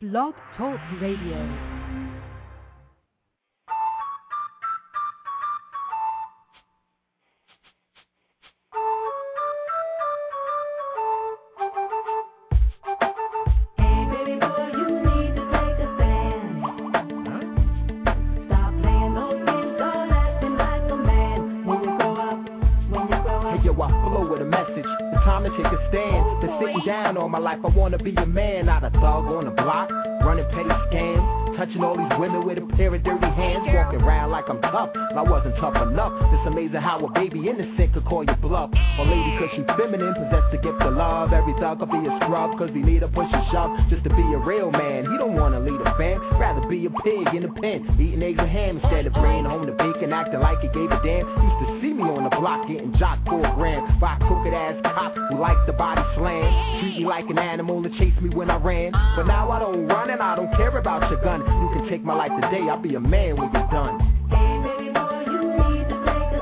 Blog Talk Radio. Down all my life, I wanna be a man, not a thug on the block, running petty scams, touching all these women with a pair of dirty hands, walking around like I'm tough, but I wasn't tough enough. It's amazing how a baby innocent could call you bluff. Or lady cause she's feminine, possessed the gift of love. Every thug could be a scrub cause he need a push and shove just to be a real man. He don't wanna lead a fam, rather be a pig in a pen, eating eggs and ham instead of bringing home the bacon, acting like he gave a damn. Used to see me on the block getting jocked for a gram by a crooked ass cop who liked the body slam. Treat me like an animal and chase me when I ran. But now I don't run and I don't care about your gun. You can take my life today, I'll be a man when you're done. Hey baby boy, you need to take a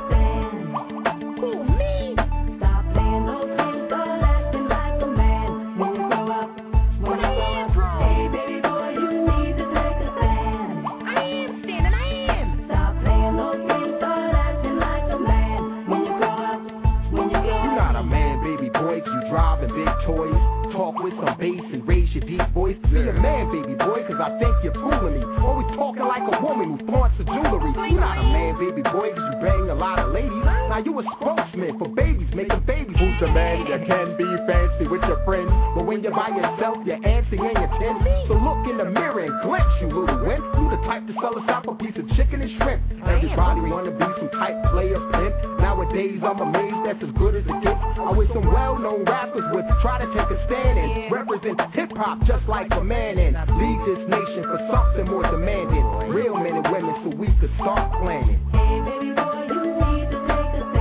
stand. Who, me? Stop playing those games, start acting like a man. When you grow up, when you grow up. Hey baby boy, you need to take a stand. I am standing, I am. Stop playing those games, start acting like a man. When you grow up, when you grow up. You're not a man, baby boy, 'cause you driving big toys. Talk with some bass and raise your deep voice. Be a man, baby boy, 'cause I think you're fooling me. Always talking like a woman who flaunts her jewelry. You're not a man, baby boy, 'cause you bang a lot of ladies. Now you a spokesman for babies, making babies. Who's the man that can be fancy with your friends? But when you're by yourself, you're antsy and you're tense. So look in the mirror and glimpse, you little wimp. You the type to sell us out a piece of chicken and shrimp. Everybody wanna be some type player pimp. Nowadays I'm amazed that's as good as it gets. I wish some well-known rappers would try to take a stand and represent hip-hop just like a man and lead this nation for something more demanding. Real men and women so we could start planning. Hey baby boy, you need to take a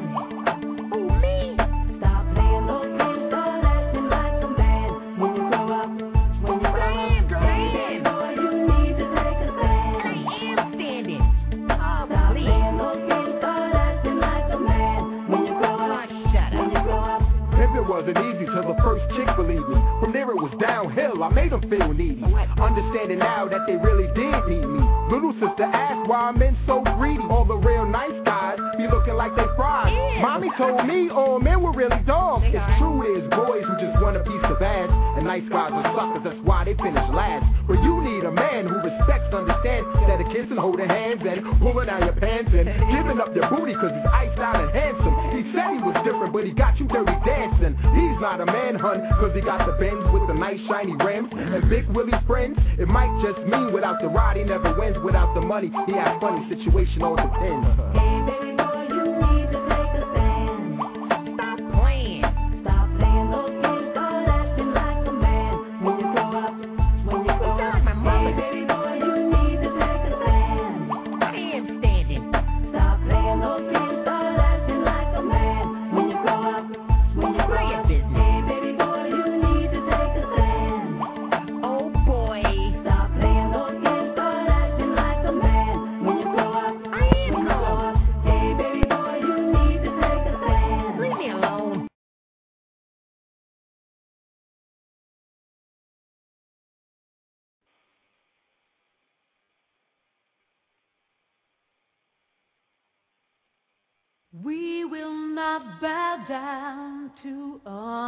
stand. Who, me? Stop playing those games, start acting like a man. When you grow up, when you grow up. Hey baby boy, you need to take a stand. I am standing. Stop playing those games, start acting like a man. When you grow up, when you grow up. It wasn't easy till the first chick believed me. From there it was downhill, I made them feel needy. Understanding now that they really did need me. Little sister asked why men so greedy. All the real nice guys be looking like they fried. Mommy told me all men were really dogs. It's true there's boys who just want a piece of ass. And nice guys are suckers, that's why they finish last. But you need a man who respects, understands that a kissing, holding hands and pulling down your pants and giving up your booty cause he's iced out and handsome. He said he was different but he got you dirty dancing. He's not a man, hun, cause he got the Benz with the nice shiny rims and Big Willie's friends. It might just mean without the ride he never wins. Without the money, he has funny, situation all depends. Hey baby boy, you need to take a stand. Stop playing. Stop playing those games, start acting like a man. When you grow up, when you grow up. Hey baby boy, you need to take a stand. I am standing. Stop playing those games, start acting like a man. When you grow up, when you grow up. Hey baby boy, you need to take a stand. Oh boy. Stop playing those games, start acting like a man. When you grow up, I am grow up. Hey baby boy, you need to take a stand. Leave me alone. We will not bow down to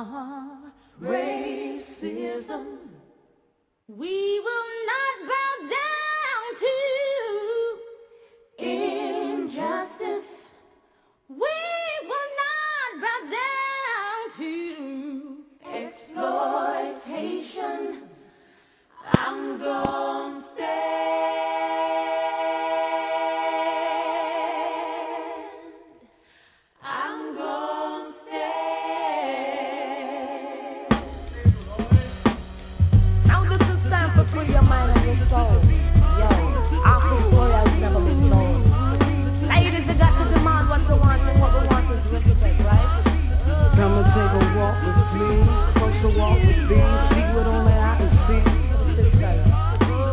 racism. We will not bow down to injustice. We will not bow down to exploitation. I'm gonna stand. I'm gonna stand. Now this is time for free your mind and your soul. Yo, our glory has never been told. Ladies, you got to demand what you want, and what we want is respect, right? Come and take a walk with me. First a walk with me. See what only I can see.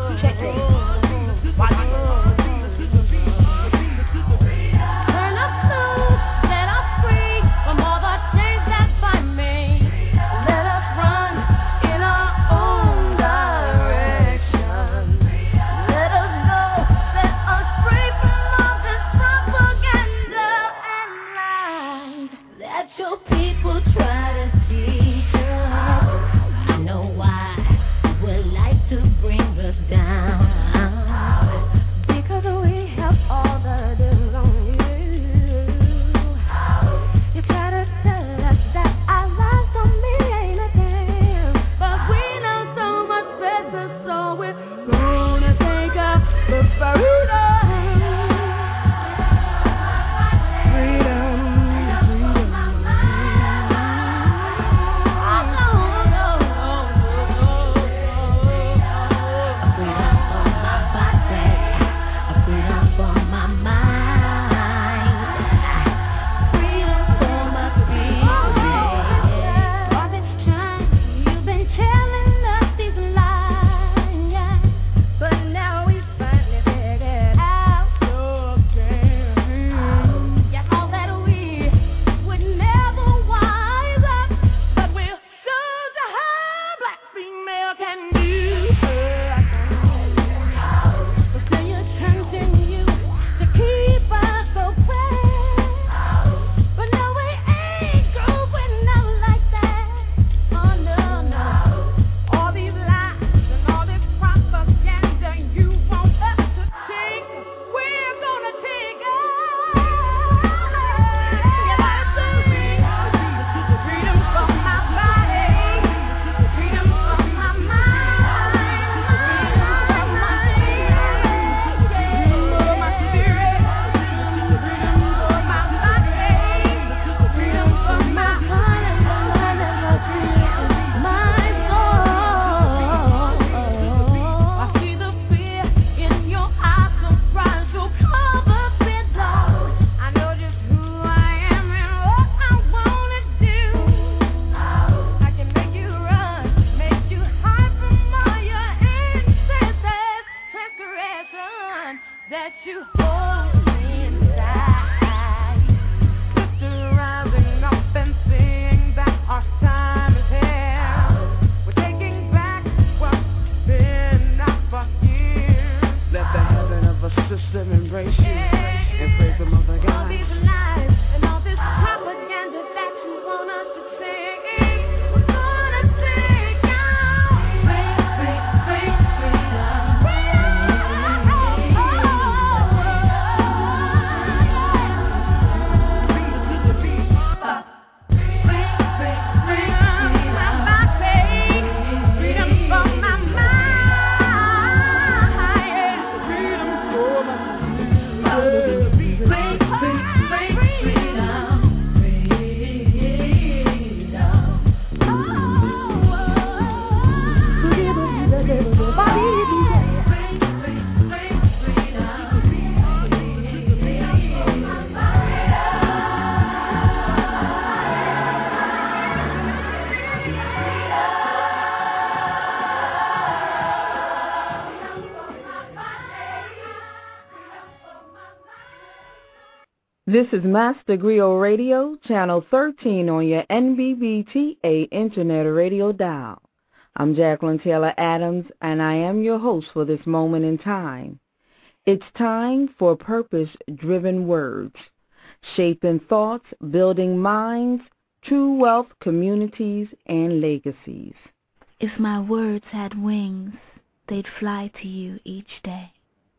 This is Master Griot Radio, Channel 13 on your NBBTA Internet Radio dial. I'm Jacqueline Taylor Adams, and I am your host for this moment in time. It's time for purpose-driven words, shaping thoughts, building minds, true wealth, communities, and legacies. If my words had wings, they'd fly to you each day.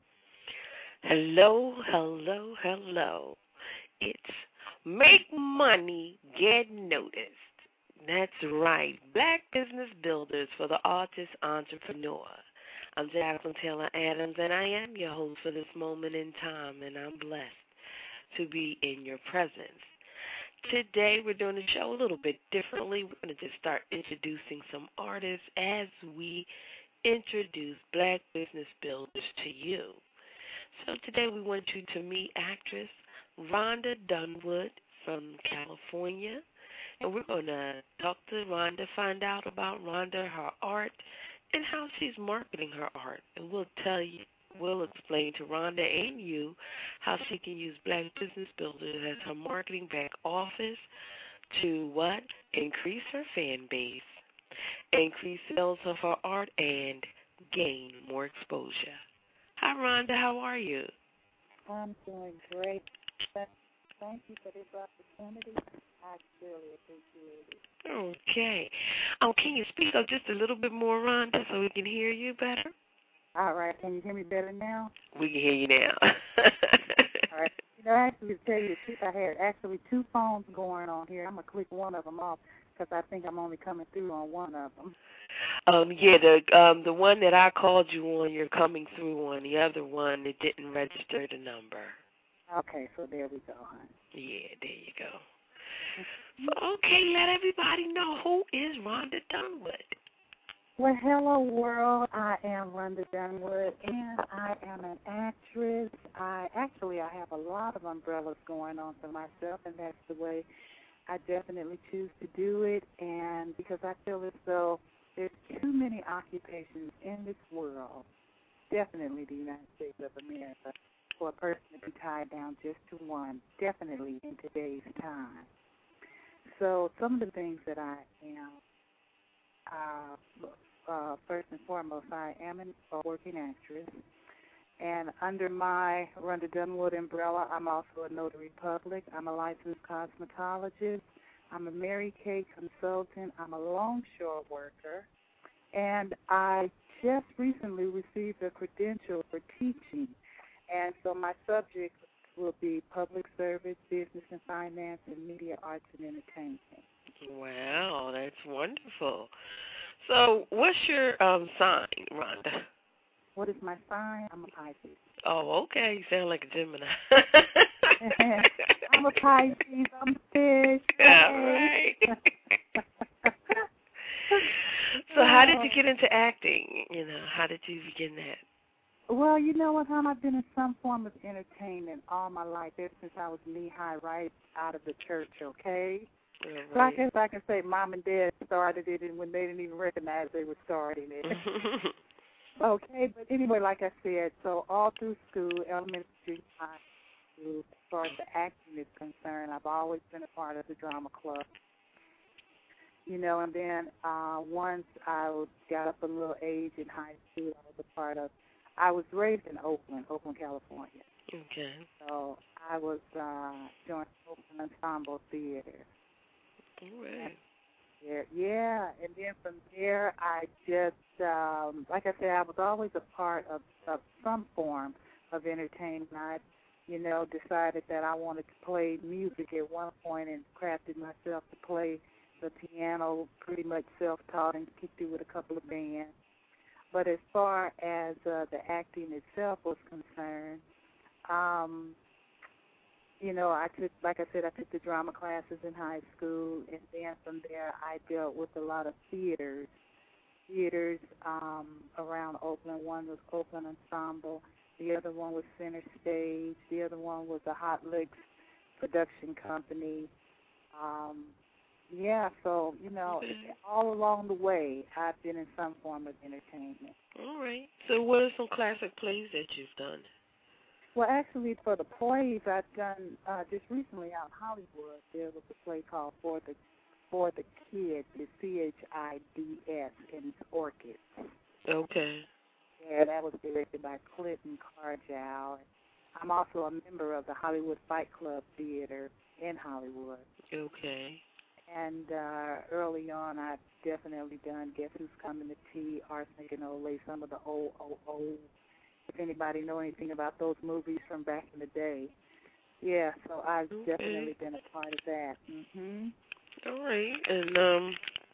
Hello, hello, hello. It's Make Money, Get Noticed. That's right, Black Business Builders for the Artist Entrepreneur. I'm Jacqueline Taylor Adams, and I am your host for this moment in time, and I'm blessed to be in your presence. Today, we're doing the show a little bit differently. We're going to just start introducing some artists as we introduce Black Business Builders to you. So today, we want you to meet actress Rhonda Dunwood from California, and we're going to talk to Rhonda, find out about Rhonda, her art, and how she's marketing her art. And we'll explain to Rhonda and you how she can use Black Business Builders as her marketing back office to what? Increase her fan base, increase sales of her art, and gain more exposure. Hi, Rhonda. How are you? I'm doing great. Thank you for this opportunity. I really appreciate it. Okay. Can you speak up just a little bit more, Rhonda, so we can hear you better? All right. Can you hear me better now? We can hear you now. All right. You know, actually, to tell you the truth, I had actually two phones going on here. I'm going to click one of them off because I think I'm only coming through on one of them. The one that I called you on, you're coming through on. The other one, it didn't register the number. Okay, so there we go, hon. Yeah, there you go. So, okay, let everybody know, who is Rhonda Dunwood? Well, hello, world. I am Rhonda Dunwood, and I am an actress. I have a lot of umbrellas going on for myself, and that's the way I definitely choose to do it. And because I feel as though there's too many occupations in this world, definitely the United States of America, for a person to be tied down just to one, definitely in today's time. So some of the things that I am, first and foremost, I am a working actress. And under my Rhonda Dunwood umbrella, I'm also a notary public. I'm a licensed cosmetologist. I'm a Mary Kay consultant. I'm a longshore worker. And I just recently received a credential for teaching. And so my subject will be public service, business and finance, and media arts and entertainment. Wow, that's wonderful. So what's your sign, Rhonda? What is my sign? I'm a Pisces. Oh, okay. You sound like a Gemini. I'm a Pisces. I'm a fish. All right. So how did you get into acting? How did you begin that? Well, you know what, hon? I've been in some form of entertainment all my life, ever since I was knee-high, right out of the church, okay? Right. So I guess I can say Mom and Dad started it when they didn't even recognize they were starting it. Okay, but anyway, like I said, so all through school, elementary, high school, as far as the acting is concerned, I've always been a part of the drama club. And then once I got up a little age in high school, I was raised in Oakland, California. Okay. So I was doing Oakland Ensemble Theater. All right. Yeah, and then from there, I just, like I said, I was always a part of some form of entertainment. I, decided that I wanted to play music at one point and crafted myself to play the piano, pretty much self-taught, and kicked through with a couple of bands. But as far as the acting itself was concerned, I took the drama classes in high school, and then from there I dealt with a lot of theaters theaters around Oakland. One was Oakland Ensemble. The other one was Center Stage. The other one was the Hot Licks production company. Yeah, so, all along the way, I've been in some form of entertainment. All right. So what are some classic plays that you've done? Well, actually, for the plays, I've done, just recently out in Hollywood, there was a play called For the Kids, it's CHIDS, and it's Orchids. Okay. Yeah, that was directed by Clinton Carjow. I'm also a member of the Hollywood Fight Club Theater in Hollywood. Okay. And early on, I've definitely done Guess Who's Coming to Tea, Arsenic and Olay, some of the old. If anybody know anything about those movies from back in the day. Yeah, so I've definitely been a part of that. Mhm. All right. And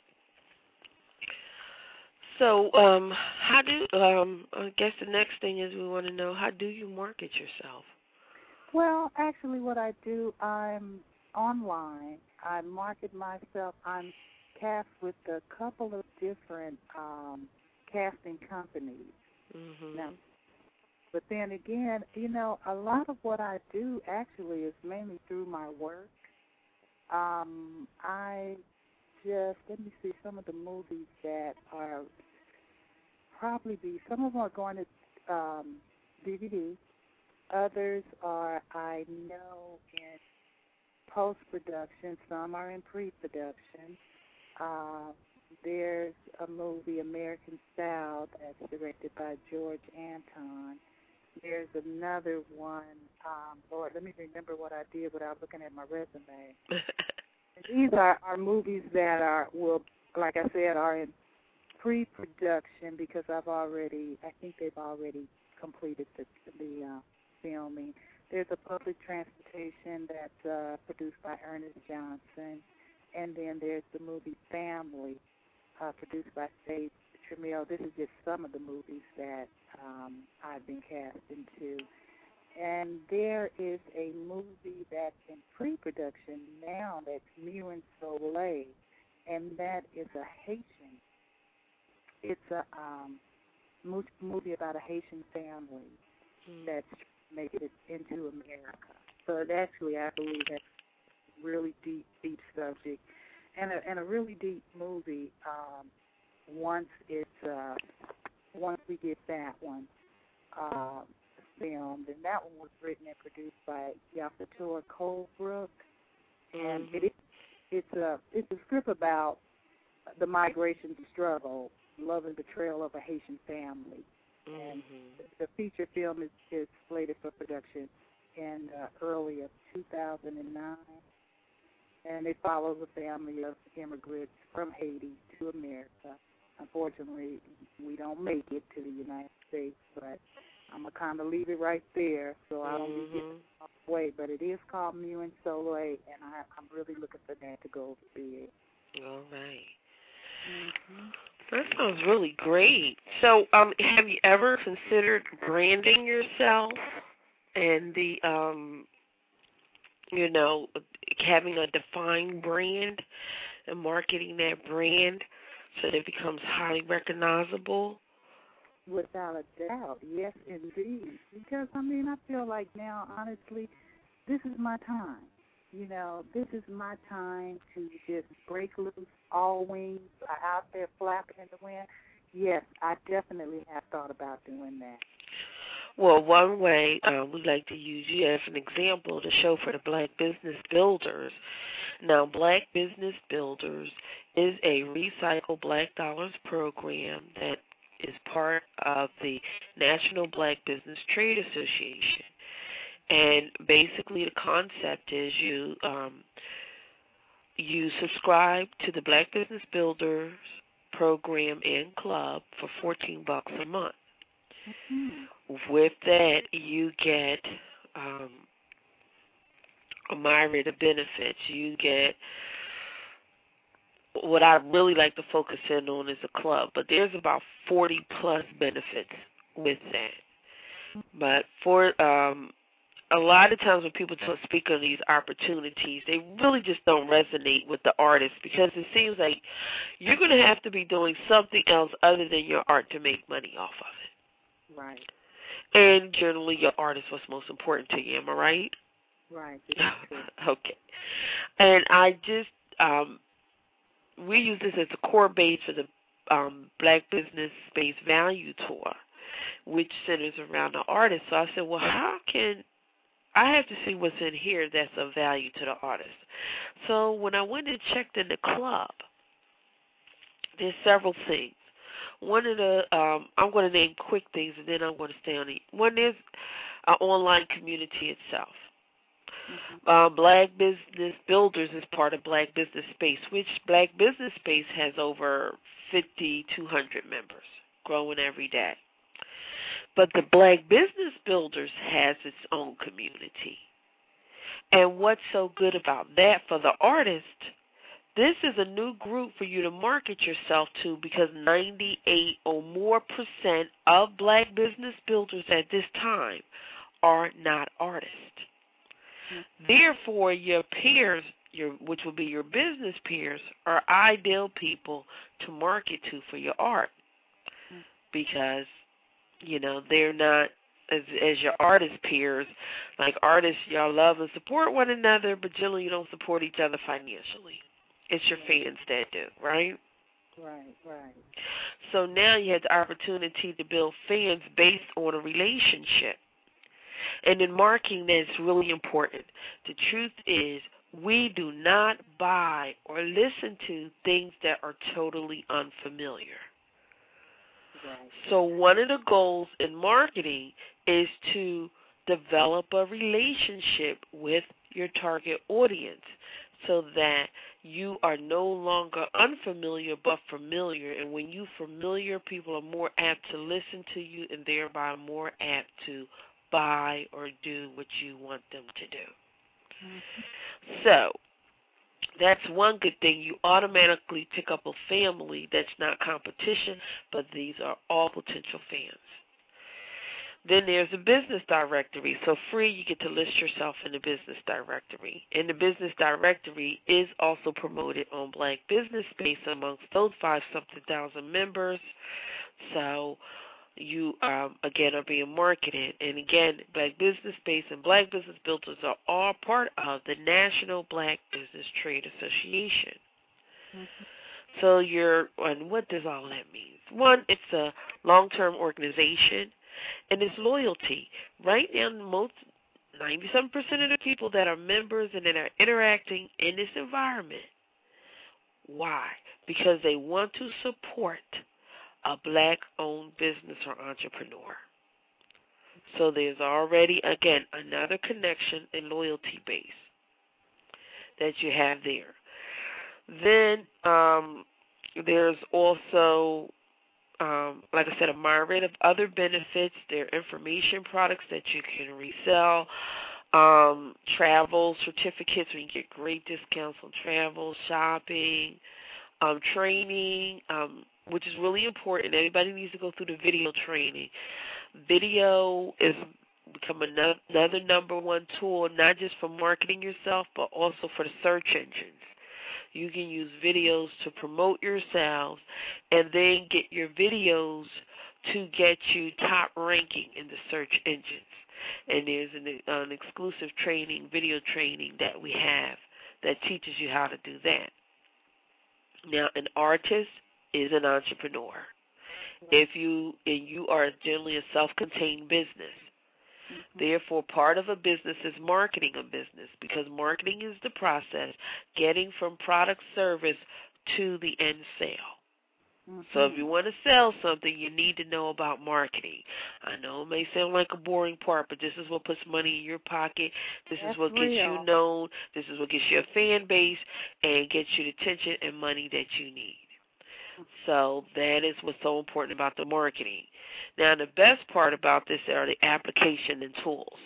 so how do I guess the next thing is we want to know, how do you market yourself? Well, actually what I do, I'm online. I market myself. I'm cast with a couple of different casting companies. Mhm. Now, but then again, a lot of what I do actually is mainly through my work. Let me see, some of the movies that are some of them are going to DVD. Others are, I know, in post-production. Some are in pre-production. There's a movie, American Style, that's directed by George Anton. There's another one, Lord, let me remember what I did without looking at my resume. These are movies that like I said, are in pre-production because I think they've already completed the filming. There's a Public Transportation that's produced by Ernest Johnson. And then there's the movie Family, produced by Faith Tramiel. This is just some of the movies that I've been cast into. And there is a movie that's in pre-production now that's Mu and Soleil, and that is a Haitian. It's a movie about a Haitian family that's making it into America. So actually, I believe that's really deep subject, and a really deep movie. Once we get that one filmed, and that one was written and produced by Yasator Colebrook, and it's a script about the migration struggle, love and betrayal of a Haitian family, and the feature film is slated for production in early of 2009. And it follows a family of immigrants from Haiti to America. Unfortunately, we don't make it to the United States, but I'm going to kind of leave it right there so I don't be getting off the way. But it is called Mu and Soleil, and I'm really looking for that to go see it. All right. That sounds really great. So have you ever considered branding yourself and the having a defined brand and marketing that brand so that it becomes highly recognizable? Without a doubt, yes, indeed. Because, I feel like now, honestly, this is my time. This is my time to just break loose. All wings are out there flapping in the wind. Yes, I definitely have thought about doing that. Well, one way we like to use you as an example to show for the Black Business Builders. Now, Black Business Builders is a Recycle Black Dollars program that is part of the National Black Business Trade Association. And basically the concept is you subscribe to the Black Business Builders program and club for $14 a month. With that, you get a myriad of benefits. You get what I really like to focus in on is a club, but there's about 40 plus benefits with that. But for a lot of times when people speak on these opportunities, they really just don't resonate with the artist because it seems like you're going to have to be doing something else other than your art to make money off of it. Right. And generally your art is what's most important to you, am I right? Right. Okay. And I just, we use this as a core base for the Black Business Space Value Tour, which centers around the artist. So I said, well, how can I have to see what's in here that's of value to the artist. So when I went and checked in the club, there's several things. One of the, I'm going to name quick things, and then I'm going to stay on it. One is our online community itself. Black Business Builders is part of Black Business Space, which Black Business Space has over 5,200 members, growing every day. But the Black Business Builders has its own community. And what's so good about that for the artist, this is a new group for you to market yourself to because 98% or more of Black Business Builders at this time are not artists. Therefore, your peers, which will be your business peers, are ideal people to market to for your art because they're not as your artist peers. Like artists, y'all love and support one another, but generally you don't support each other financially. It's your fans that do, right? Right. So now you have the opportunity to build fans based on a relationship. And in marketing, that's really important. The truth is, we do not buy or listen to things that are totally unfamiliar. Right. So one of the goals in marketing is to develop a relationship with your target audience so that you are no longer unfamiliar but familiar. And when you familiar, people are more apt to listen to you and thereby more apt to buy or do what you want them to do. So that's one good thing. You automatically pick up a family that's not competition, but these are all potential fans. Then there's a business directory. So free, you get to list yourself in the business directory. And the business directory is also promoted on Black Business Space amongst those 5-something thousand members. So you, again, are being marketed. And again, Black Business Space and Black Business Builders are all part of the National Black Business Trade Association. So and what does all that mean? One, it's a long-term organization, and it's loyalty. Right now, 97% of the people that are members and that are interacting in this environment, why? Because they want to support a Black-owned business or entrepreneur. So there's already, again, another connection and loyalty base that you have there. Then there's also, like I said, a myriad of other benefits. There are information products that you can resell, travel certificates where you get great discounts on travel, shopping, training, which is really important. Everybody needs to go through the video training. Video is become another number one tool, not just for marketing yourself, but also for the search engines. You can use videos to promote yourselves and then get your videos to get you top ranking in the search engines. And there's an exclusive training, video training that we have that teaches you how to do that. Now, an artist is an entrepreneur. If you are generally a self-contained business. Therefore, part of a business is marketing a business because marketing is the process getting from product service to the end sale. So if you want to sell something, you need to know about marketing. I know it may sound like a boring part, but this is what puts money in your pocket. This is what gets you known. This is what gets you a fan base and gets you the attention and money that you need. So that is what's so important about the marketing. Now, the best part about this are the application and tools.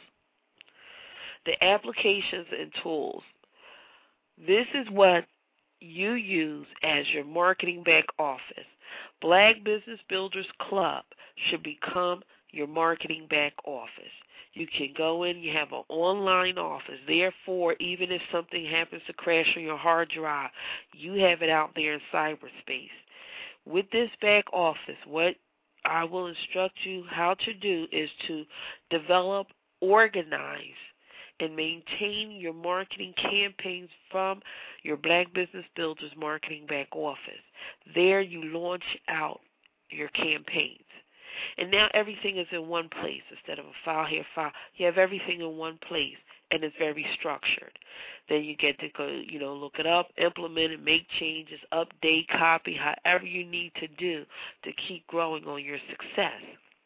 The applications and tools, this is what you use as your marketing back office. Black Business Builders Club should become your marketing back office. You can go in, you have an online office. Therefore, even if something happens to crash on your hard drive, you have it out there in cyberspace. With this back office, what I will instruct you how to do is to develop, organize, and maintain your marketing campaigns from your Black Business Builders marketing back office. There you launch out your campaigns. And now everything is in one place instead of a file here, file. You have everything in one place, and it's very structured. Then you get to go, look it up, implement it, make changes, update, copy, however you need to do to keep growing on your success.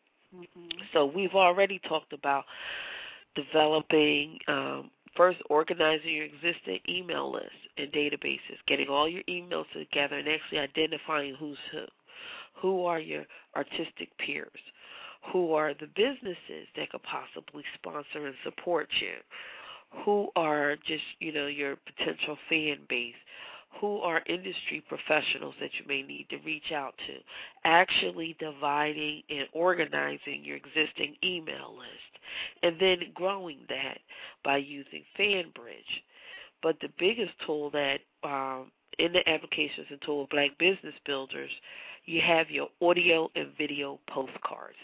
So we've already talked about developing, first organizing your existing email list and databases, getting all your emails together and actually identifying who's who. Who are your artistic peers? Who are the businesses that could possibly sponsor and support you? Who are just, your potential fan base? Who are industry professionals that you may need to reach out to? Actually dividing and organizing your existing email list and then growing that by using FanBridge. But the biggest tool that in the applications and tool of Black Business Builders, you have your audio and video postcards.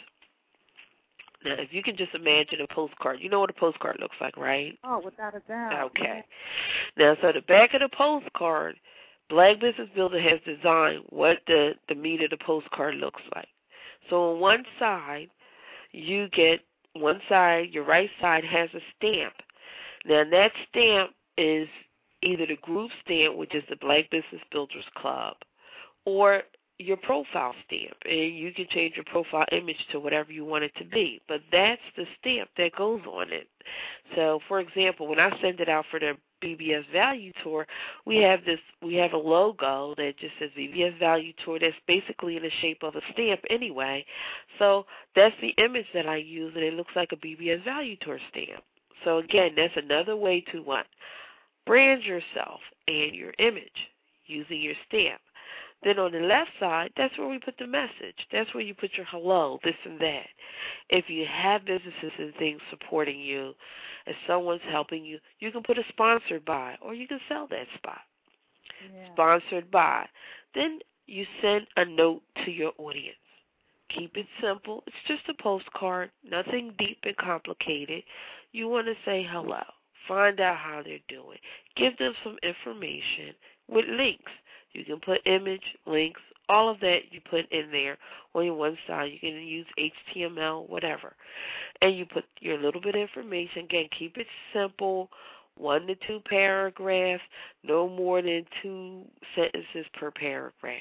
Now, if you can just imagine a postcard, you know what a postcard looks like, right? Oh, without a doubt. Okay. Now, so the back of the postcard, Black Business Builder has designed what the meat of the postcard looks like. So on one side, you get one side, your right side has a stamp. Now, that stamp is either the group stamp, which is the Black Business Builders Club, or your profile stamp, and you can change your profile image to whatever you want it to be, but that's the stamp that goes on it. So, for example, when I send it out for the BBS Value Tour, we have a logo that just says BBS Value Tour that's basically in the shape of a stamp anyway. So that's the image that I use, and it looks like a BBS Value Tour stamp. So again, that's another way to what? Brand yourself and your image using your stamp. Then on the left side, that's where we put the message. That's where you put your hello, this and that. If you have businesses and things supporting you, if someone's helping you, you can put a sponsored by, or you can sell that spot. Yeah. Sponsored by. Then you send a note to your audience. Keep it simple. It's just a postcard, nothing deep and complicated. You want to say hello. Find out how they're doing. Give them some information with links. You can put image, links, all of that you put in there on your one side. You can use HTML, whatever. And you put your little bit of information. Again, keep it simple, 1 to 2 paragraphs, no more than 2 sentences per paragraph.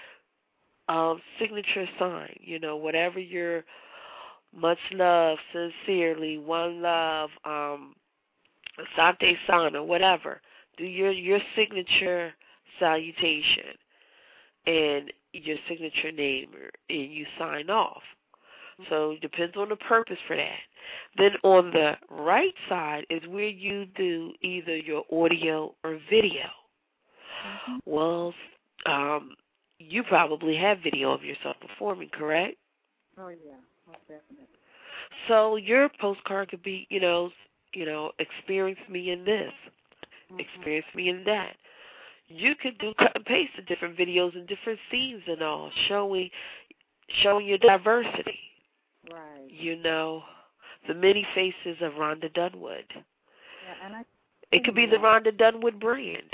Signature sign, whatever your much love, sincerely, one love, Asante Sana, whatever. Do your signature salutation and your signature name, and you sign off. So it depends on the purpose for that. Then on the right side is where you do either your audio or video. Well, you probably have video of yourself performing, correct? Oh, yeah, most definitely. So your postcard could be, experience me in this, experience me in that. You could do cut and paste of different videos and different scenes and all, showing your diversity. Right. The many faces of Rhonda Dunwood. Yeah, and it could be the Rhonda Dunwood brand.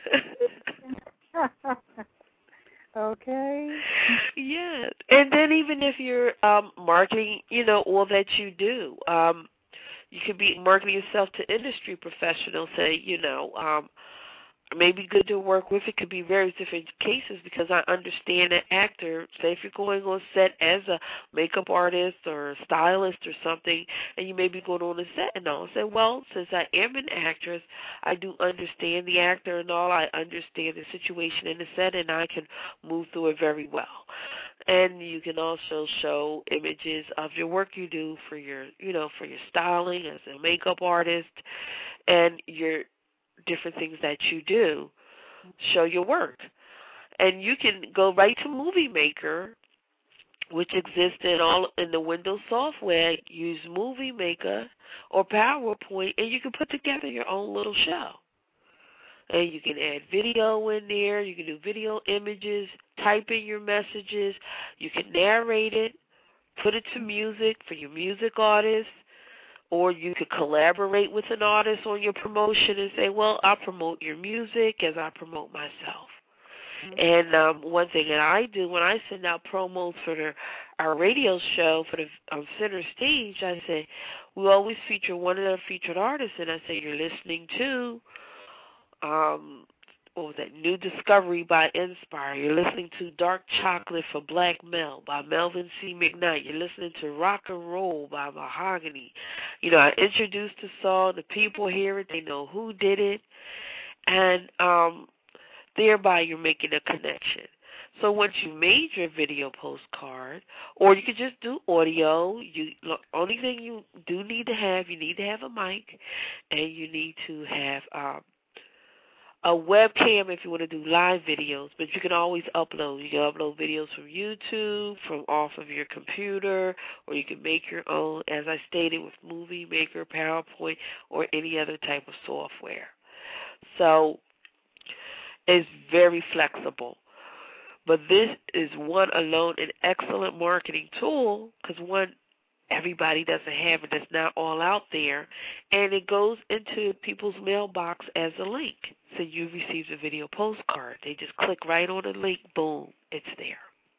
Okay. Yeah, and then even if you're marketing, all that you do, you could be marketing yourself to industry professionals. Say, maybe good to work with. It could be various different cases because I understand an actor, say if you're going on set as a makeup artist or a stylist or something, and you may be going on a set and all, say, well, since I am an actress, I do understand the actor and all. I understand the situation in the set, and I can move through it very well. And you can also show images of your work you do for your, for your styling as a makeup artist and your different things that you do, show your work. And you can go right to Movie Maker which exists in the Windows software. Use Movie Maker or PowerPoint, and you can put together your own little show. And you can add video in there. You can do video images, type in your messages. You can narrate it, put it to music for your music artists, or you could collaborate with an artist on your promotion and say, well, I'll promote your music as I promote myself. And one thing that I do when I send out promos for our radio show for the Center Stage, I say, we always feature one of the featured artists, and I say, you're listening to what was that, New Discovery by Inspire. You're listening to Dark Chocolate for Black Mel by Melvin C. McKnight. You're listening to Rock and Roll by Mahogany. You know, I introduce the song, the people hear it, they know who did it, and thereby you're making a connection. So once you made your video postcard, or you could just do audio, only thing you do need to have, you need to have a mic, and you need to have a webcam if you want to do live videos, but you can always upload. You can upload videos from YouTube, from off of your computer, or you can make your own, as I stated, with Movie Maker, PowerPoint, or any other type of software. So it's very flexible. But this is one alone an excellent marketing tool because one, everybody doesn't have it. It's not all out there. And it goes into people's mailbox as a link. So you receive a video postcard. They just click right on the link. Boom. It's there.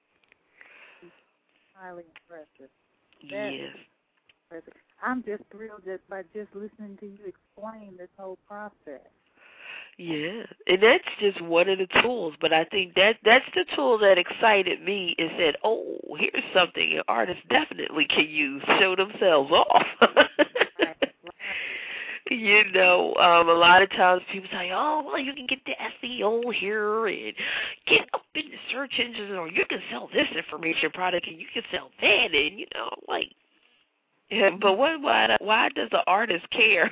Highly impressive. Yes. Impressive. I'm just thrilled just by just listening to you explain this whole process. Yeah, and that's just one of the tools, but I think that's the tool that excited me and said, oh, here's something an artist definitely can use, show themselves off. You know, a lot of times people say, oh, well, you can get the SEO here and get up in the search engines, or you can sell this information product and you can sell that, and, you know, like, yeah, but why does the artist care?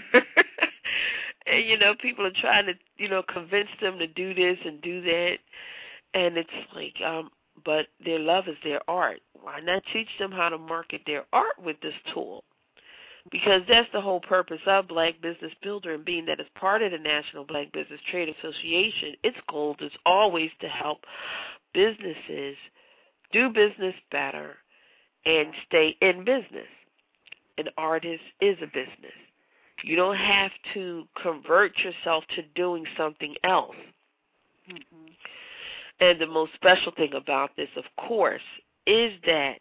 And, you know, people are trying to, you know, convince them to do this and do that. And it's like, but their love is their art. Why not teach them how to market their art with this tool? Because that's the whole purpose of Black Business Builder, and being that it's part of the National Black Business Trade Association, its goal is always to help businesses do business better and stay in business. An artist is a business. You don't have to convert yourself to doing something else. Mm-hmm. And the most special thing about this, of course, is that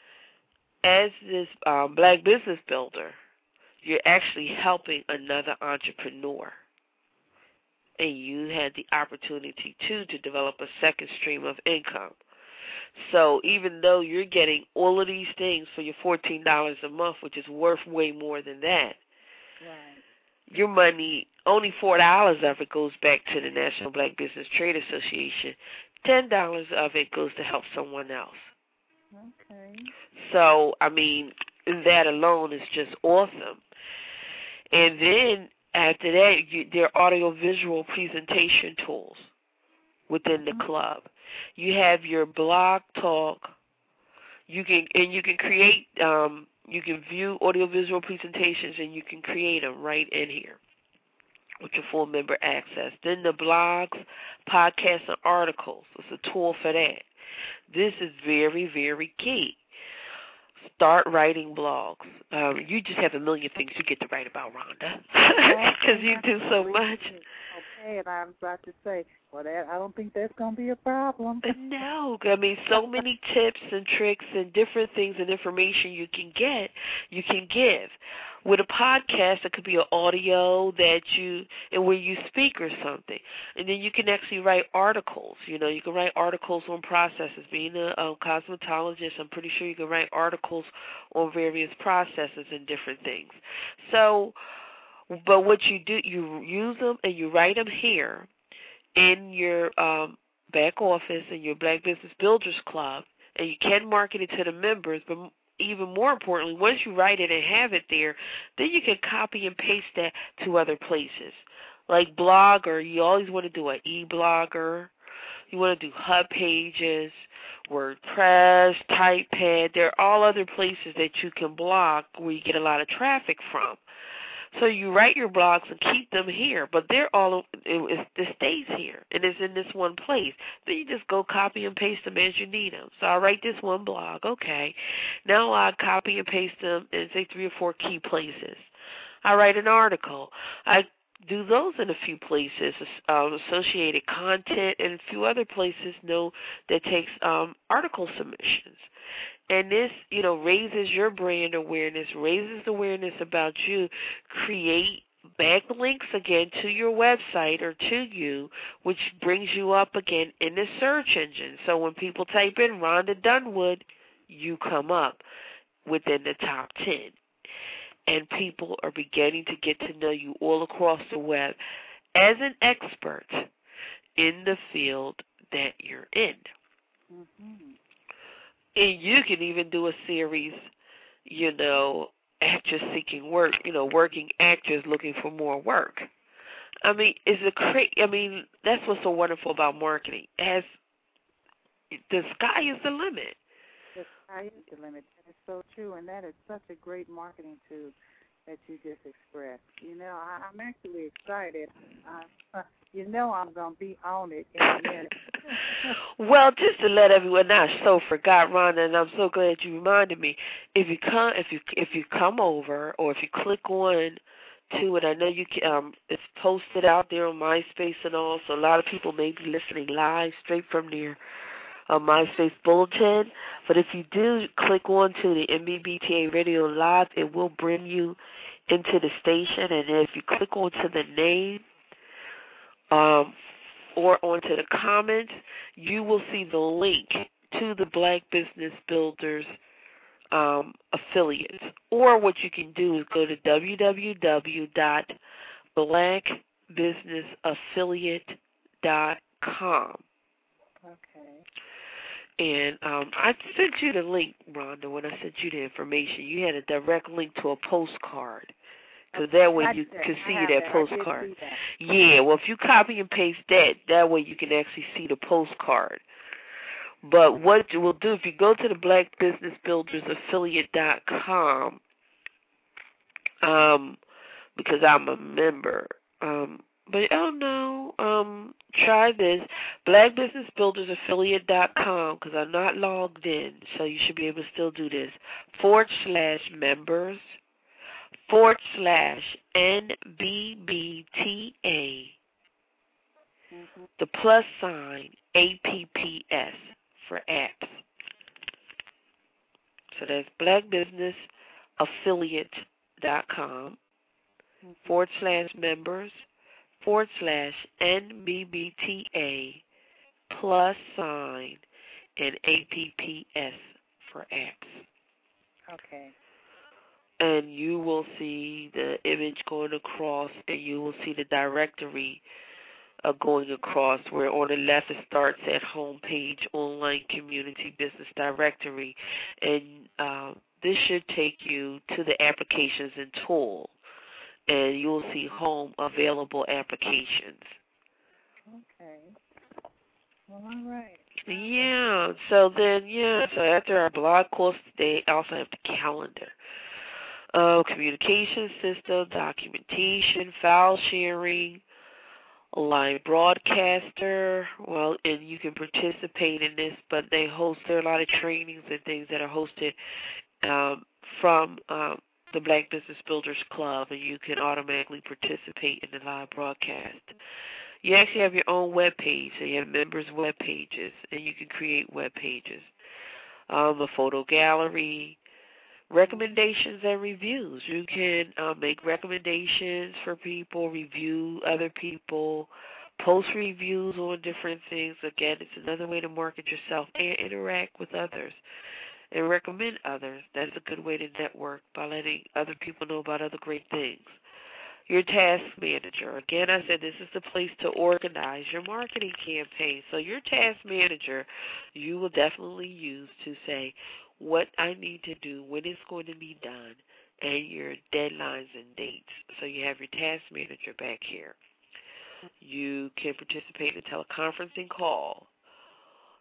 as this Black Business Builder, you're actually helping another entrepreneur. And you had the opportunity, too, to develop a second stream of income. So even though you're getting all of these things for your $14 a month, which is worth way more than that, right, your money, only $4 of it goes back to the National Black Business Trade Association. $10 of it goes to help someone else. Okay. So, I mean, that alone is just awesome. And then after that, there are audio-visual presentation tools within the club. You have your blog talk. You can create. You can view audiovisual presentations, and you can create them right in here with your full member access. Then the blogs, podcasts, and articles. It's a tool for that. This is very, very key. Start writing blogs. You just have a million things you get to write about, Rhonda, because you do so much. Okay, and I was about to say, well, I don't think that's going to be a problem. No, I mean, so many tips and tricks and different things and information you can give. With a podcast, it could be an audio and where you speak or something. And then you can actually write articles. You know, you can write articles on processes. Being a cosmetologist, I'm pretty sure you can write articles on various processes and different things. So, but what you do, you use them and you write them here in your back office in your Black Business Builders Club, and you can market it to the members, but even more importantly, once you write it and have it there, then you can copy and paste that to other places. Like Blogger, you always want to do an e-blogger. You want to do hub pages, WordPress, Typepad. There are all other places that you can blog where you get a lot of traffic from. So you write your blogs and keep them here, but they're all, it stays here, and it's in this one place. Then you just go copy and paste them as you need them. So I write this one blog, okay. Now I copy and paste them in, say, 3 or 4 key places. I write an article. I do those in a few places, associated content, and a few other places that takes article submissions. And this, raises your brand awareness, raises awareness about you, create backlinks again to your website or to you, which brings you up again in the search engine. So when people type in Rhonda Dunwood, you come up within the top 10. And people are beginning to get to know you all across the web as an expert in the field that you're in. Mm-hmm. And you can even do a series, actors seeking work, working actors looking for more work. I mean, that's what's so wonderful about marketing. The sky is the limit. The sky is the limit. That is so true, and that is such a great marketing tool that you just expressed. I'm actually excited. I'm going to be on it in a minute. Well, just to let everyone know, I so forgot, Rhonda, and I'm so glad you reminded me. If you come over, or if you click on to it, I know you can. It's posted out there on MySpace and all, so a lot of people may be listening live straight from their MySpace bulletin. But if you do click on to the MBBTA Radio Live, it will bring you into the station, and if you click onto the name or onto the comments, you will see the link to the Black Business Builders affiliates. Or what you can do is go to www.blackbusinessaffiliate.com. Okay. And I sent you the link, Rhonda, when I sent you the information. You had a direct link to a postcard. Because that way you can see that postcard. Yeah, well, if you copy and paste that way you can actually see the postcard. But what you will do, if you go to the blackbusinessbuildersaffiliate.com, because I'm a member, try this, blackbusinessbuildersaffiliate.com, because I'm not logged in, so you should be able to still do this, /members /NBBTA, the +APPS for apps. So that's blackbusinessaffiliate.com /members /NBBTA and APPS for apps. Okay. And you will see the image going across, and you will see the directory going across, where on the left it starts at home page, online community business directory, and this should take you to the applications and tool, and you'll see home available applications. Okay. Well, all right. Yeah. So after our blog post, they also have the calendar. Communication system, documentation, file sharing, live broadcaster. Well, and you can participate in this, but there are a lot of trainings and things that are hosted from the Black Business Builders Club, and you can automatically participate in the live broadcast. You actually have your own web page, so you have members' web pages, and you can create web pages. A photo gallery, recommendations and reviews. You can make recommendations for people, review other people, post reviews on different things. Again, it's another way to market yourself and interact with others and recommend others. That's a good way to network, by letting other people know about other great things. Your task manager. Again, I said this is the place to organize your marketing campaign. So your task manager, you will definitely use to say what I need to do, when it's going to be done, and your deadlines and dates. So you have your task manager back here. You can participate in a teleconferencing call.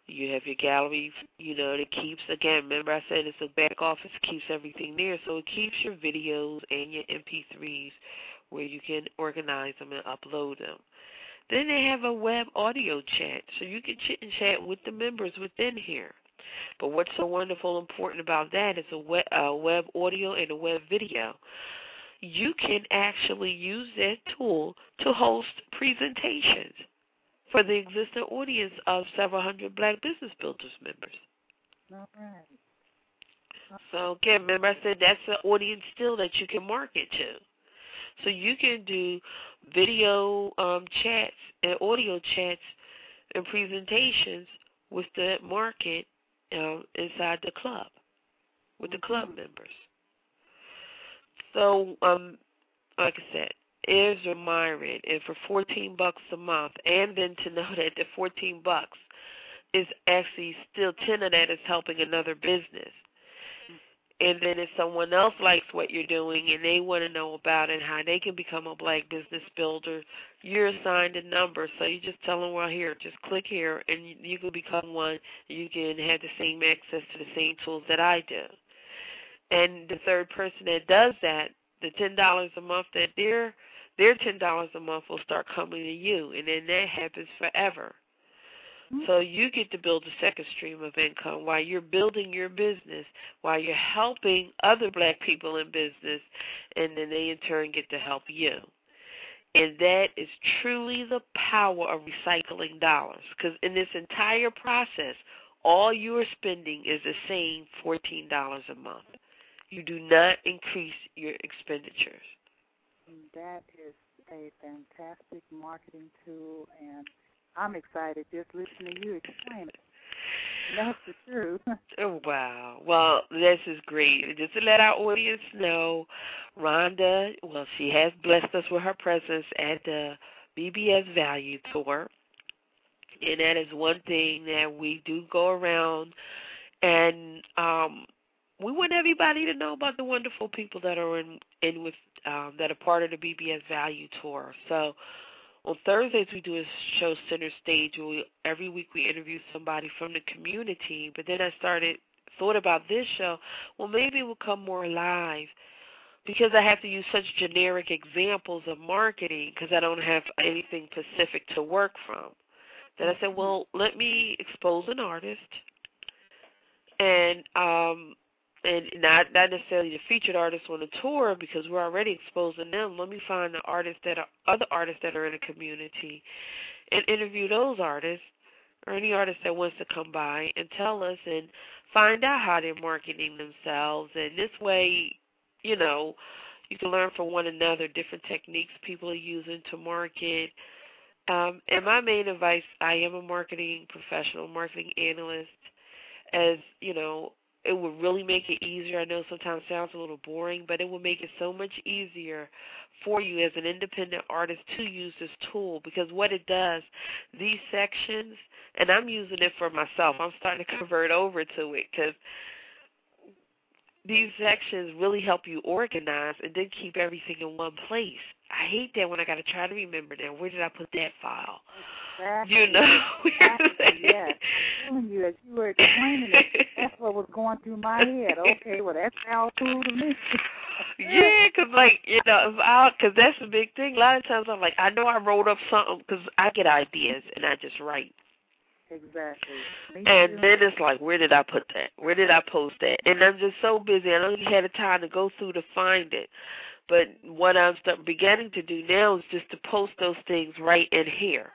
You have your gallery, that keeps, again, remember I said it's a back office, keeps everything there. So it keeps your videos and your MP3s where you can organize them and upload them. Then they have a web audio chat, so you can chit and chat with the members within here. But what's so wonderful and important about that is a web audio and a web video. You can actually use that tool to host presentations for the existing audience of several hundred Black Business Builders members. All right. So, again, remember I said that's an audience still that you can market to. So you can do video chats and audio chats and presentations with the market inside the club, with the club members. So, like I said, is a Myron, and for $14 a month, and then to know that the $14 is actually still 10 of that is helping another business. And then if someone else likes what you're doing and they want to know about it, how they can become a Black Business Builder, you're assigned a number. So you just tell them, well, here, just click here, and you can become one. You can have the same access to the same tools that I do. And the third person that does that, the $10 a month, that their $10 a month will start coming to you, and then that happens forever. So you get to build a second stream of income while you're building your business, while you're helping other Black people in business, and then they in turn get to help you. And that is truly the power of recycling dollars, because in this entire process, all you are spending is the same $14 a month. You do not increase your expenditures. That is a fantastic marketing tool, and I'm excited just listening to you explain it. That's the truth. Oh, wow. Well, this is great. Just to let our audience know, Rhonda, well, she has blessed us with her presence at the BBS Value Tour. And that is one thing that we do go around, and we want everybody to know about the wonderful people that are in with that are part of the BBS Value Tour. So on Thursdays, we do a show, Center Stage, where every week we interview somebody from the community. But then I thought about this show, well, maybe it will come more live, because I have to use such generic examples of marketing because I don't have anything specific to work from. Then I said, well, let me expose an artist, and not necessarily the featured artists on the tour, because we're already exposing them. Let me find the other artists that are in the community and interview those artists, or any artist that wants to come by and tell us and find out how they're marketing themselves. And this way, you can learn from one another different techniques people are using to market. And my main advice, I am a marketing professional, marketing analyst, as, it would really make it easier. I know sometimes it sounds a little boring, but it will make it so much easier for you as an independent artist to use this tool, because what it does, these sections, and I'm using it for myself. I'm starting to convert over to it, because these sections really help you organize and then keep everything in one place. I hate that when I got to try to remember now, where did I put that file? Exactly. Yes. I'm telling you, as you were explaining it, that's what was going through my head. Okay, well, that sounds cool to me. Yeah, because, because that's the big thing. A lot of times I'm like, I know I wrote up something, because I get ideas and I just write. Exactly. And then it's like, where did I put that? Where did I post that? And I'm just so busy. I don't even have the time to go through to find it. But what I'm beginning to do now is just to post those things right in here.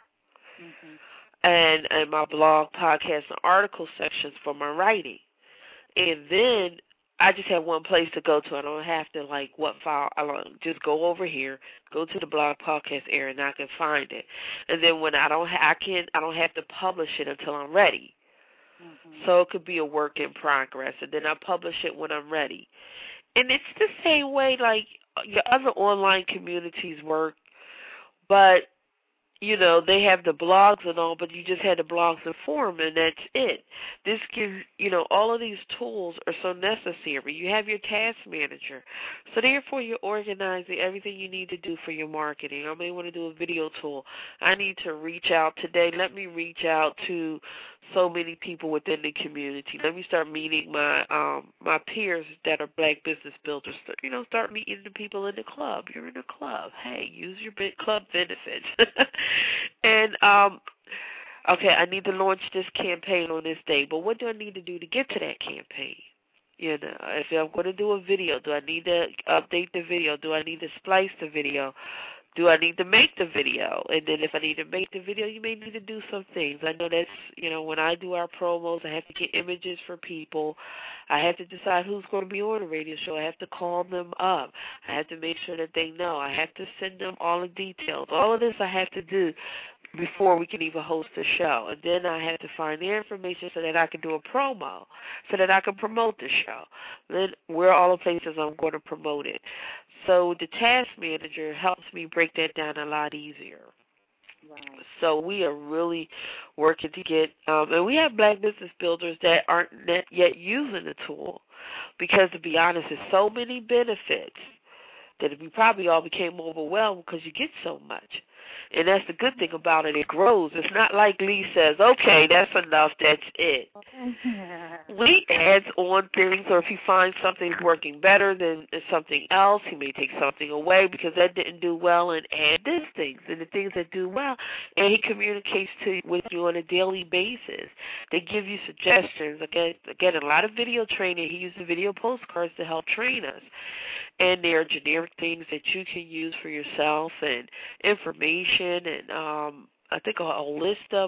And my blog, podcast, and article sections for my writing. And then I just have one place to go to. I don't have to, what file. I just go over here, go to the blog, podcast area, and I can find it. And then when I don't have to publish it until I'm ready. So it could be a work in progress, and then I publish it when I'm ready. And it's the same way your other online communities work, but you know, they have the blogs and all, but you just had the blogs and forum, and that's it. This gives, you know, all of these tools are so necessary. You have your task manager, so therefore you're organizing everything you need to do for your marketing. I may want to do a video tool. I need to reach out today. Let me reach out to so many people within the community. Let me start meeting my my peers that are black business builders. You know, start meeting the people in the club. You're in a club. Hey, use your big club benefits. And okay, I need to launch this campaign on this day. But what do I need to do to get to that campaign? You know, if I'm going to do a video, do I need to update the video? Do I need to splice the video? Do I need to make the video? And then if I need to make the video, you may need to do some things. I know that's, you know, when I do our promos, I have to get images for people. I have to decide who's going to be on the radio show. I have to call them up. I have to make sure that they know. I have to send them all the details. All of this I have to do before we can even host a show. And then I have to find their information so that I can do a promo, so that I can promote the show. Then where are all the places I'm going to promote it. So the task manager helps me break that down a lot easier. Right. So we are really working to get, and we have black business builders that aren't yet using the tool because, to be honest, there's so many benefits that we probably all became overwhelmed because you get so much. And that's the good thing about it. It grows. It's not like Lee says, okay, that's enough, that's it. Lee adds on things, or if he finds something working better than something else, he may take something away because that didn't do well and add these things and the things that do well. And he communicates with you on a daily basis. They give you suggestions. Again, a lot of video training. He uses video postcards to help train us. And there are generic things that you can use for yourself and information and I think a list of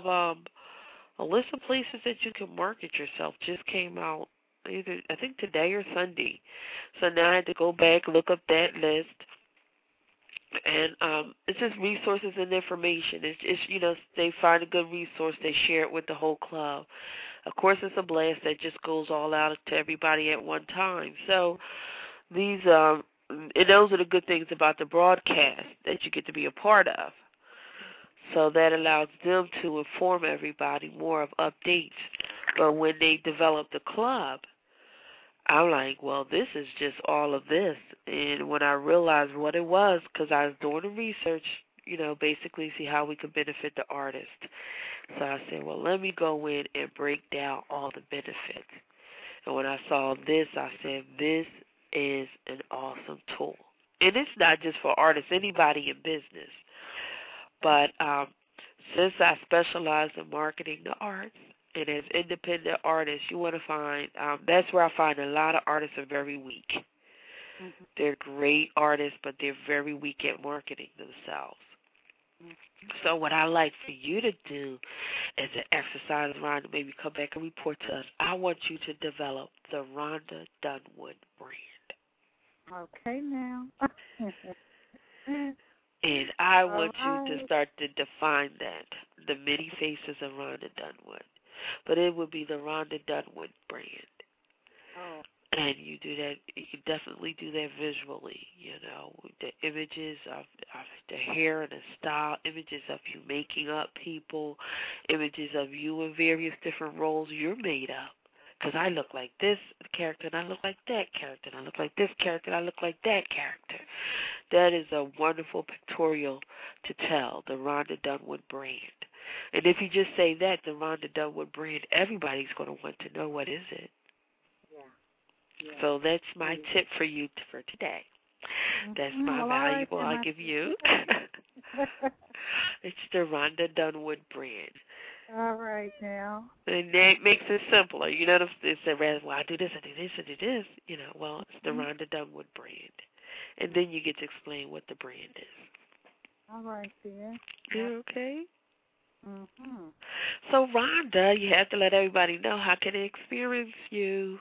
places that you can market yourself just came out either I think today or Sunday. So now I had to go back, look up that list. And it's just resources and information. It's you know, they find a good resource, they share it with the whole club. Of course it's a blast that just goes all out to everybody at one time. So these and those are the good things about the broadcast that you get to be a part of. So that allows them to inform everybody more of updates. But when they develop the club, I'm like, well, this is just all of this. And when I realized what it was, because I was doing the research, you know, basically see how we could benefit the artist. So I said, well, let me go in and break down all the benefits. And when I saw this, I said, this is an awesome tool. And it's not just for artists, anybody in business. But since I specialize in marketing the arts, and as independent artists, you want to find, that's where I find a lot of artists are very weak. Mm-hmm. They're great artists, but they're very weak at marketing themselves. Mm-hmm. So what I like for you to do is an exercise, Rhonda, maybe come back and report to us. I want you to develop the Rhonda Dunwood brand. Okay, now. And I want you to start to define that, the many faces of Rhonda Dunwood. But it would be the Rhonda Dunwood brand. Oh. And you do that, you can definitely do that visually, you know, with the images of the hair and the style, images of you making up people, images of you in various different roles you're made up. Because I look like this character, and I look like that character, and I look like this character, and I look like that character. That is a wonderful pictorial to tell, the Rhonda Dunwood brand. And if you just say that, the Rhonda Dunwood brand, everybody's going to want to know what is it. Yeah. So that's my tip for you for today. That's my valuable I'll give you. It's the Rhonda Dunwood brand. All right, now. And that makes it simpler. You know, it's well, I do this, I do this, I do this. You know, well, it's the Rhonda Dunwood brand. And then you get to explain what the brand is. All right, dear. You okay? Mm-hmm. So, Rhonda, you have to let everybody know how can they experience you.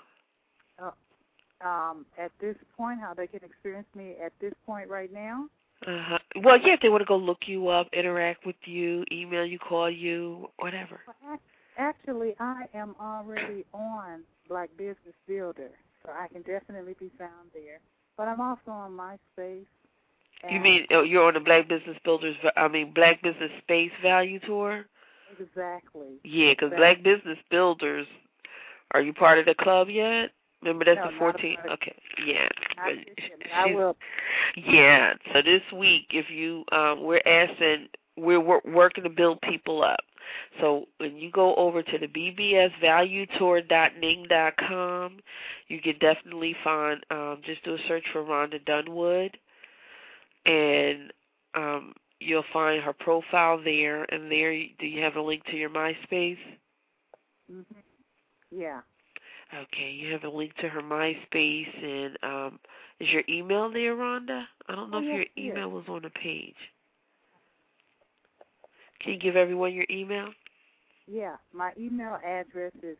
At this point, how they can experience me at this point right now? Well, yeah, if they want to go look you up, interact with you, email you, call you, whatever. Actually, I am already on Black Business Builder, so I can definitely be found there. But I'm also on MySpace. You mean you're on the Black Business Black Business Space Value Tour? Exactly. Yeah, because Black Business Builders, are you part of the club yet? Remember, that's the 14th? Okay, yeah. I will. Yeah, so this week, if you, we're working to build people up. So when you go over to the bbsvaluetour.ning.com, you can definitely find, just do a search for Rhonda Dunwood, and you'll find her profile there. And there, do you have a link to your MySpace? Mm-hmm. Yeah. Okay, you have a link to her MySpace, and is your email there, Rhonda? I don't know if your email was on the page. Can you give everyone your email? Yeah, my email address is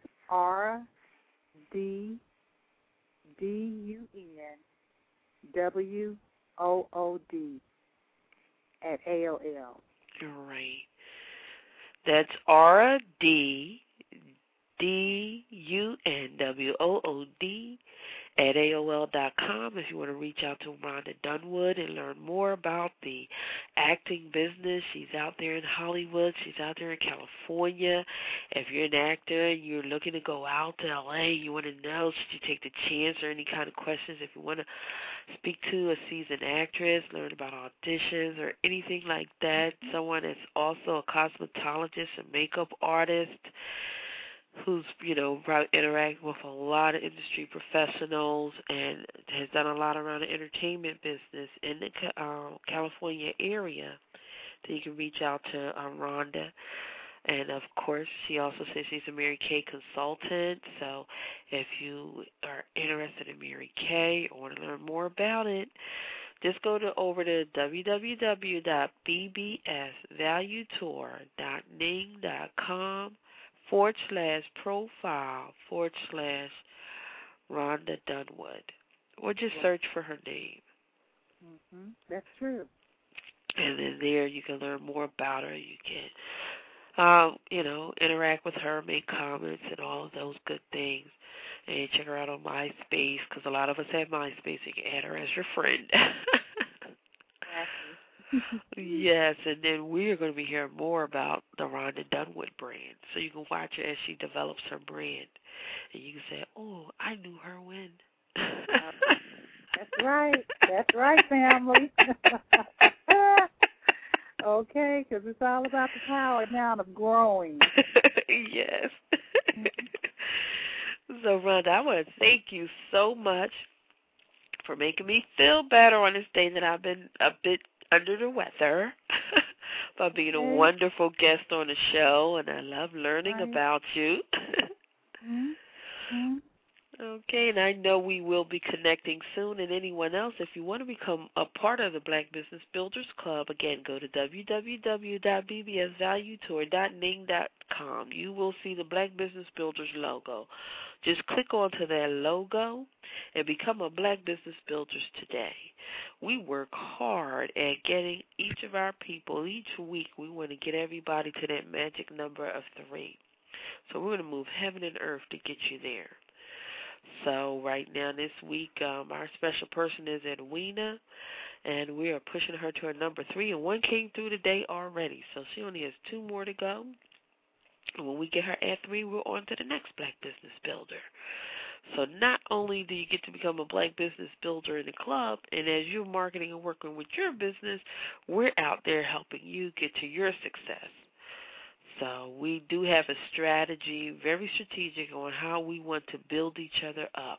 rdunwood@AOL. Right. That's rdunwood@AOL.com if you want to reach out to Rhonda Dunwood and learn more about the acting business. She's out there in Hollywood. She's out there in California. If you're an actor and you're looking to go out to L.A., you want to know, should you take the chance, or any kind of questions, if you want to speak to a seasoned actress, learn about auditions or anything like that, someone that's also a cosmetologist, a makeup artist, who's, probably interacted with a lot of industry professionals and has done a lot around the entertainment business in the California area, then you can reach out to Rhonda. And, of course, she also says she's a Mary Kay consultant. So if you are interested in Mary Kay or want to learn more about it, just go over to www.bbsvaluetour.ning.com/profile/Rhonda Dunwood, or just search for her name. Mm-hmm. That's true. And then there you can learn more about her. You can, interact with her, make comments, and all of those good things. And check her out on MySpace, because a lot of us have MySpace. You can add her as your friend. Yes, and then we're going to be hearing more about the Rhonda Dunwood brand. So you can watch her as she develops her brand. And you can say, oh, I knew her when. That's right. That's right, family. Okay, because it's all about the power now of growing. Yes. So, Rhonda, I want to thank you so much for making me feel better on this day that I've been a bit under the weather, by being a wonderful guest on the show, and I love learning about you. Mm-hmm. Okay, and I know we will be connecting soon. And anyone else, if you want to become a part of the Black Business Builders Club, again, go to www.bbsvaluetour.ning.com. You will see the Black Business Builders logo. Just click onto that logo and become a Black Business Builders today. We work hard at getting each of our people, each week, we want to get everybody to that magic number of 3. So we're going to move heaven and earth to get you there. So right now this week, our special person is Edwina, and we are pushing her to her number 3, and 1 came through today already. So she only has 2 more to go. And when we get her at 3, we're on to the next Black Business Builder. So not only do you get to become a Black Business Builder in the club, and as you're marketing and working with your business, we're out there helping you get to your success. So we do have a strategy, very strategic, on how we want to build each other up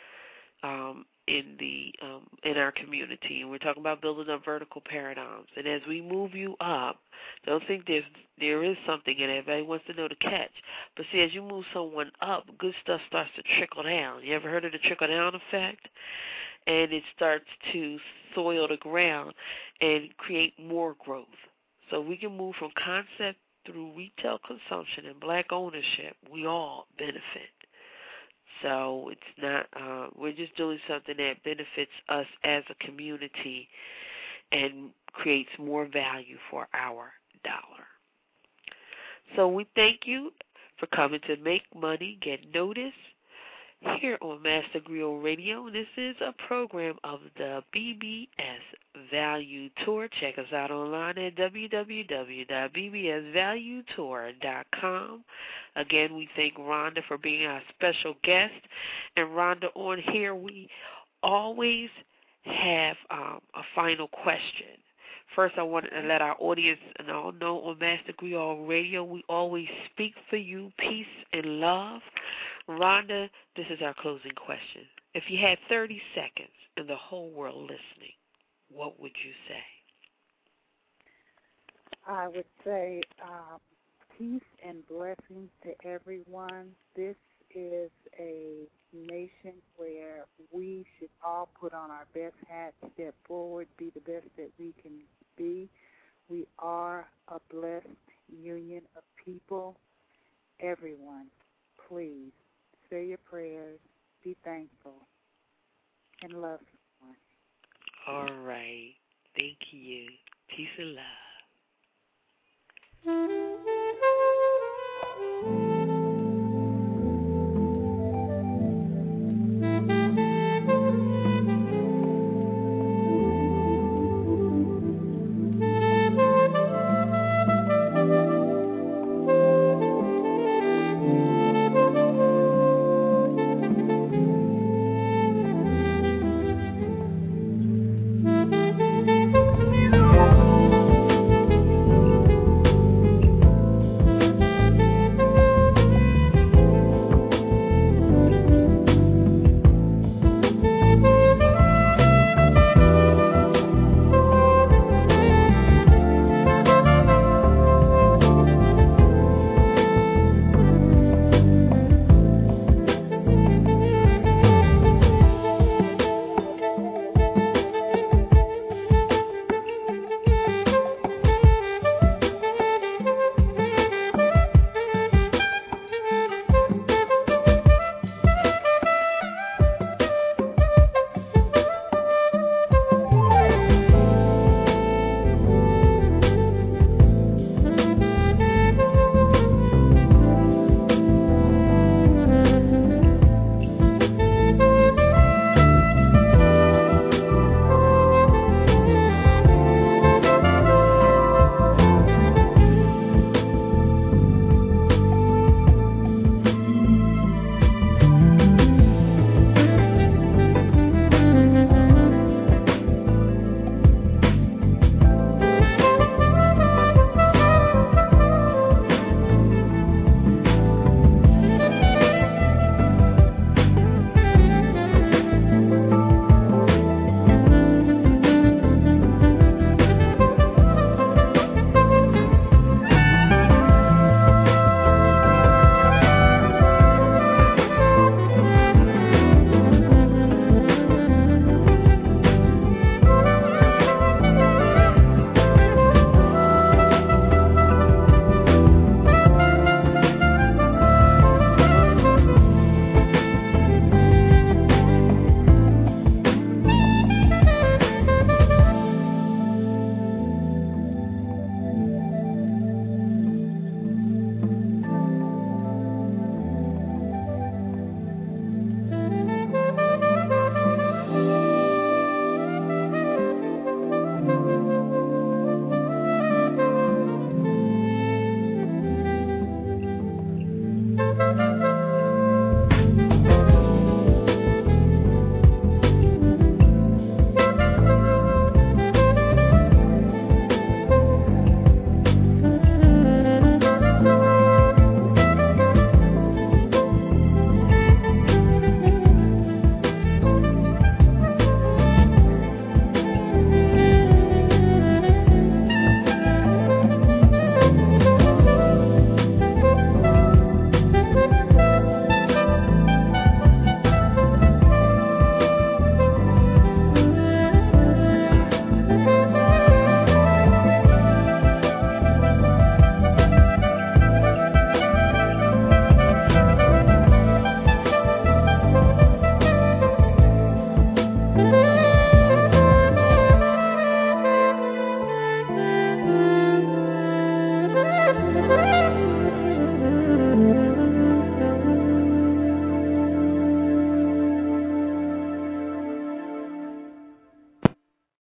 in our community. And we're talking about building up vertical paradigms. And as we move you up, don't think there is something in it. Everybody wants to know the catch. But see, as you move someone up, good stuff starts to trickle down. You ever heard of the trickle-down effect? And it starts to soil the ground and create more growth. So we can move from concept through retail consumption and Black ownership. We all benefit. So it's not, we're just doing something that benefits us as a community and creates more value for our dollar. So we thank you for coming to Make Money Get Noticed. here on Master Griot Radio. This is a program of the BBS Value Tour. Check us out online at www.bbsvaluetour.com. Again, we thank Rhonda for being our special guest. And Rhonda, on here we always have a final question. First, I wanted to let our audience know on Master Griot Radio, we always speak for you, peace and love. Rhonda, this is our closing question. If you had 30 seconds and the whole world listening, what would you say? I would say peace and blessings to everyone. This is a nation where we should all put on our best hat, step forward, be the best that we can be. We are a blessed union of people. Everyone, please say your prayers, be thankful, and love someone. All right. Thank you. Peace and love.